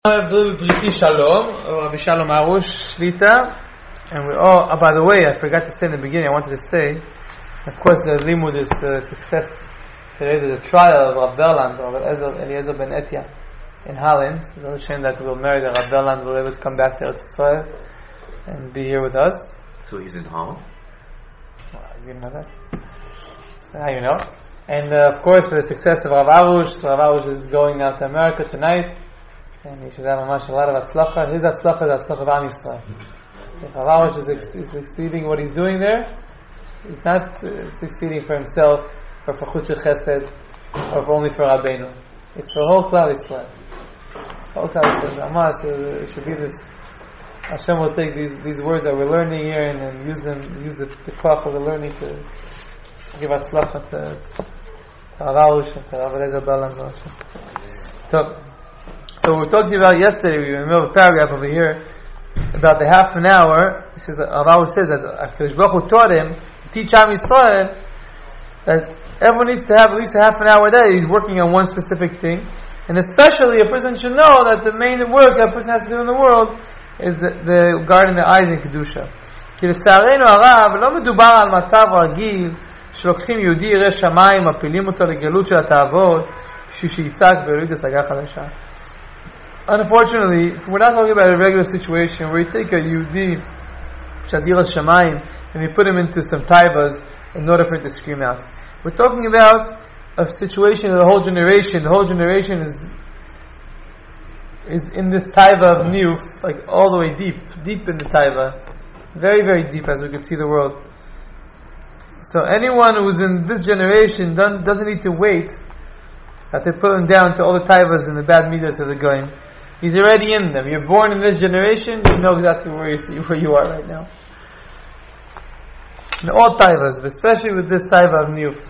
Briti Shalom, Rabbi Shalom Arush Shlita, and by the way, I forgot to say in the beginning, I wanted to say, of course, the Limud is success. Today there's a trial of Rav Berland, Rav Eliezer Ben Etia, in Holland. It's a shame that we'll marry the Rav Berland, we'll be able to come back to Eretz Yisrael and be here with us. So he's in Holland? Well, you know that. So now you know. And of course, for the success of Rav Arush, Rav Arush is going now to America tonight. And he should have a lot of atzlacha. His atzlacha is atzlacha of Am Yisrael. If Rav Arush is succeeding what he's doing there, he's not succeeding for himself, or for Chutz Chesed, or only for Rabbeinu. It's for whole Klal Yisrael. Whole Klal Yisrael. It should be this. Hashem will take these words that we're learning here and use the koach of the learning to give atzlacha to Rav Arush and to Rav Eliezer Berland. So we were talking about yesterday, we were in the middle of a paragraph over here, about the half an hour. He says, Rav Arush says that HaKadosh Baruch Hu taught him to teach Am Yisrael that everyone needs to have at least a half an hour a day. He's working on one specific thing. And especially a person should know that the main work that a person has to do in the world is the guarding the eyes in Kedusha. כי לצערנו הרב, לא מדובר על מצב רגיל שלוקחים יהודי ירא שמיים, מפילים אותו לגלות של התאוות, בשביל שיצעק ויוליד השגה חדשה. Unfortunately, we're not talking about a regular situation where you take a Yehudi, which has Yiras Shamayim, and you put him into some taivas in order for it to scream out. We're talking about a situation of the whole generation. The whole generation is in this taiva of niyuf, like all the way deep in the taiva, very, very deep, as we could see the world. So anyone who's in this generation doesn't need to wait that they put him down to all the taivas and the bad midas of the goyim. He's already in them. You're born in this generation, you know exactly where you are right now. In all taivas, but especially with this taiva of niyuf.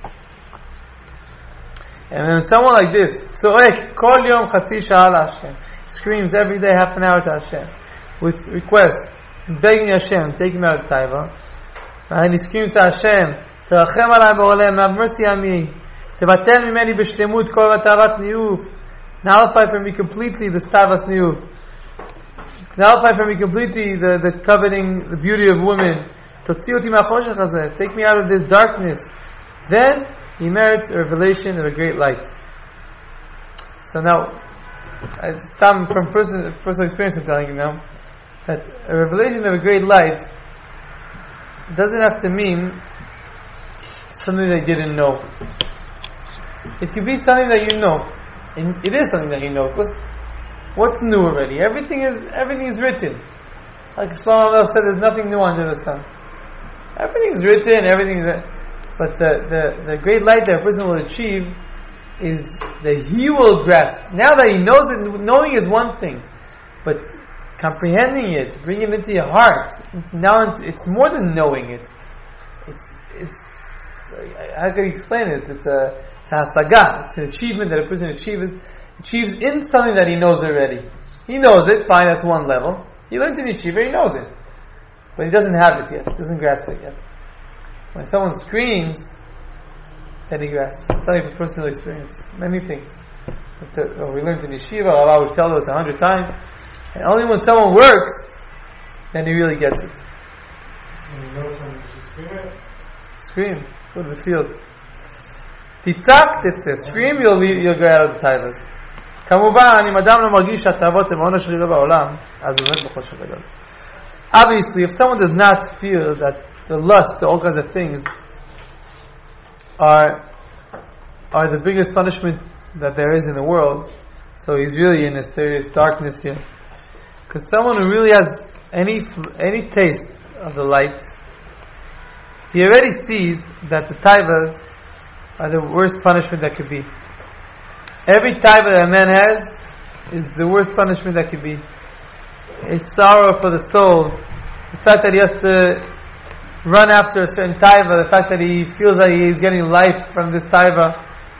And then someone like this, tzorek kol yom chatzi sha'a Hashem, screams every day half an hour to Hashem, with request, begging Hashem, take him out of taiva. And he screams to Hashem, terachem alai b'olem, have mercy on me, tevatel mimeni b'shlemut kol v'tavat niyuf, nullify for me completely the stavas niyuf. Nullify for me completely the coveting, the beauty of women. Totzi oti ma'choshech hazeh. Take me out of this darkness. Then he merits a revelation of a great light. So now, it's come from personal experience. I'm telling you now that a revelation of a great light doesn't have to mean something that you didn't know. It could be something that you know. And it is something that you know, because what's new already? Everything is written. Like Shlomo Melech said, there's nothing new under the sun. Everything is written, but the great light that a person will achieve is that he will grasp. Now that he knows it, knowing is one thing, but comprehending it, bringing it into your heart, it's more than knowing it. It's how can you explain it? It's a hasaga. It's an achievement that a person achieves in something that he knows already. He knows it, fine, that's one level. He learned in yeshiva, he knows it. But he doesn't have it yet, doesn't grasp it yet. When someone screams, then he grasps. I'm telling you from personal experience, many things. We learned in yeshiva, Allah would tell us 100 times, and only when someone works, then he really gets it. So you know someone should scream it? Scream. Go to the field. Titzak, titzah. Scream, you'll go out of the taivas. כמובן, אם אדם לא מרגיש שהתאוות הם העונש שלו בעולם, אז הוא מת בחושך הגדול. Obviously, if someone does not feel that the lusts, all kinds of things, are the biggest punishment that there is in the world, so he's really in a serious darkness here. Because someone who really has any taste of the light, he already sees that the taivas are the worst punishment that could be. Every taiva that a man has is the worst punishment that could be. It's sorrow for the soul. The fact that he has to run after a certain taiva, the fact that he feels that he is getting life from this taiva.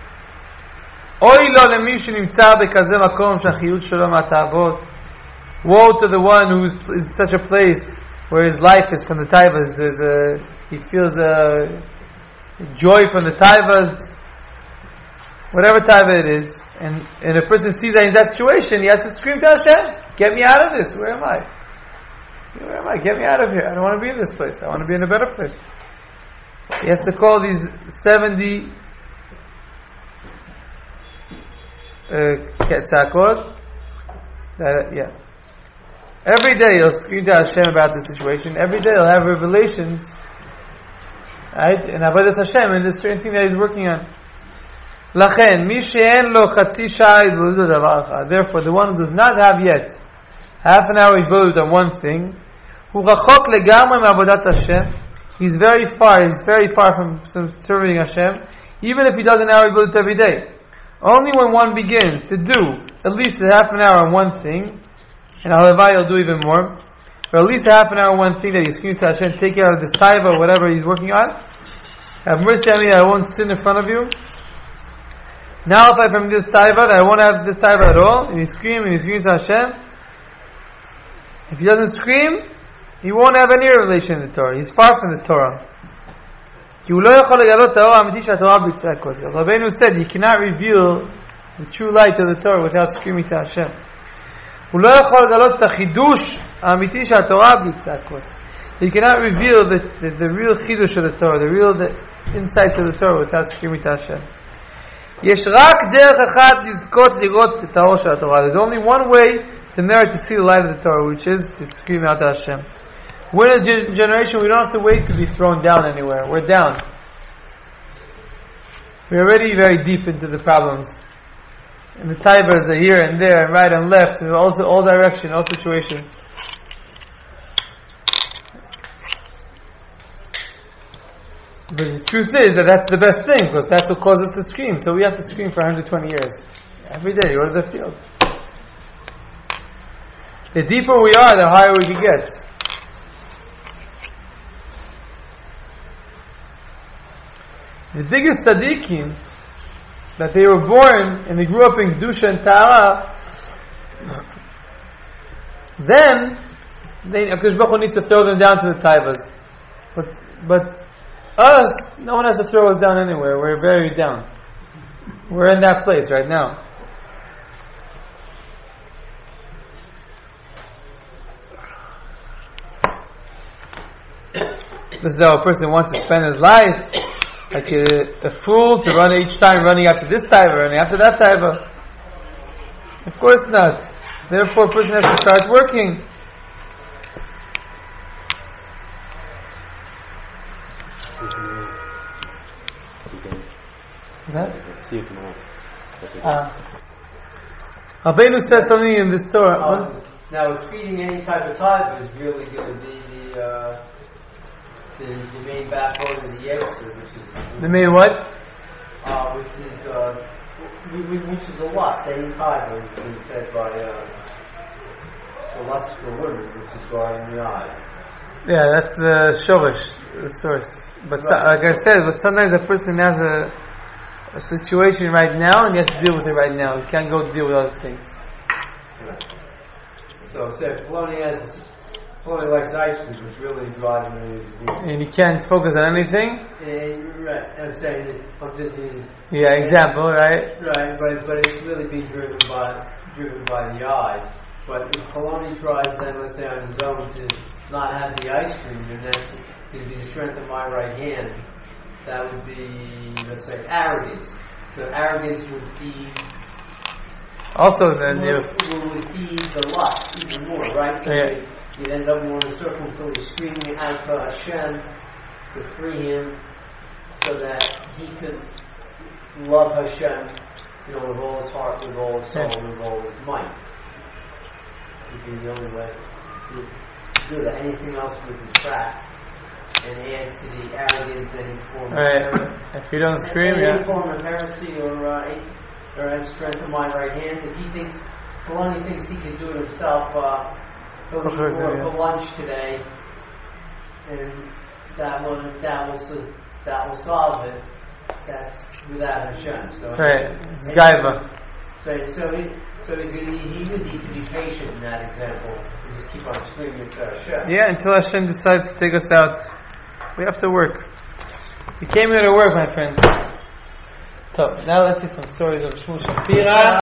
Woe to the one who is in such a place where his life is from the taivas. He feels joy from the taivas, whatever taiva it is, And a person sees that in that situation, he has to scream to Hashem, get me out of this, where am I? Where am I? Get me out of here. I don't want to be in this place. I want to be in a better place. He has to call these 70 ketzakot. Every day he'll scream to Hashem about the situation. Every day he'll have revelations, right? And Avodas Hashem, and this certain thing that he's working on. Lachen, mi she'en lo chatzi sha'a yitboded davar echad. Therefore, the one who does not have yet half an hour yitboded on one thing, hu rachok legamre me'avodat Hashem. He's very far from serving Hashem, even if he does an hour yitboded every day. Only when one begins to do at least a half an hour on one thing, and Halavai will do even more, or at least a half an hour on one thing that he screams to Hashem, take care of this taiva or whatever he's working on. Have mercy on me that I won't sin in front of you. Now if I'm from this taiva, that I won't have this taiva at all, and he screams to Hashem. If he doesn't scream, he won't have any relation to the Torah. He's far from the Torah. Rabbeinu said you cannot reveal the true light of the Torah without screaming to Hashem. You cannot reveal the real chidush of the Torah, the insights of the Torah without screaming to Hashem. There's only one way to merit to see the light of the Torah, which is to scream out to Hashem. We're in a generation we don't have to wait to be thrown down anywhere. We're down. We're already very deep into the problems. And the taivas are here and there, and right and left, and also all direction, all situation. But the truth is that that's the best thing, because that's what causes us to scream. So we have to scream for 120 years. Every day, you go to the field. The deeper we are, the higher we can get. The biggest tzaddikim, that they were born and they grew up in Kedusha and Ta'ara, then HaKadosh Baruch Hu needs to throw them down to the taivas. But us, no one has to throw us down anywhere. We're very down. We're in that place right now. This is how a person wants to spend his life. Like a fool to run each time, running after this taiva, running after that taiva. Of course not. Therefore, a person has to start working. See you tomorrow. Rabbeinu says something in this Torah. Now, is feeding any type of taiva is really going to be the main backbone of the Yetzer, which is the main what? Which is the lust. Any taiva is being fed by the lust for women, which is guarding the eyes. Yeah, that's the shoresh, the source. But like I said, sometimes a person has a situation right now and he has to deal with it right now. He can't go deal with other things. Right. So if Polony likes ice cream, it's really driving his needs. And he can't focus on anything? Right, I'm saying that I'm just using... Yeah, example, right? Right, but it's really being driven by the eyes. But if Polony tries then, let's say on his own, to not have the ice cream, then that's going to be the strength of my right hand. That would be, let's say, arrogance. So arrogance would feed... Also then would feed the lust even more, right? So yeah. You'd end up more in a circle until he's screaming out to Hashem to free him so that he could love Hashem, with all his heart, with all his soul, with all his might. Would be the only way to do that. Anything else would detract and add to the arrogance and form of heresy. If you don't scream, any form of heresy or strength of my right hand, if he thinks, Polony thinks he can do it himself, he'll eat more for lunch today, and that will solve it. That's without Hashem. So right, it's gaiva. So he would need to be patient in that example and just keep on screaming to Hashem. Yeah, until Hashem decides to take us out. We have to work. You came here to work, my friend. So now let's see some stories of Shmuel Shapira.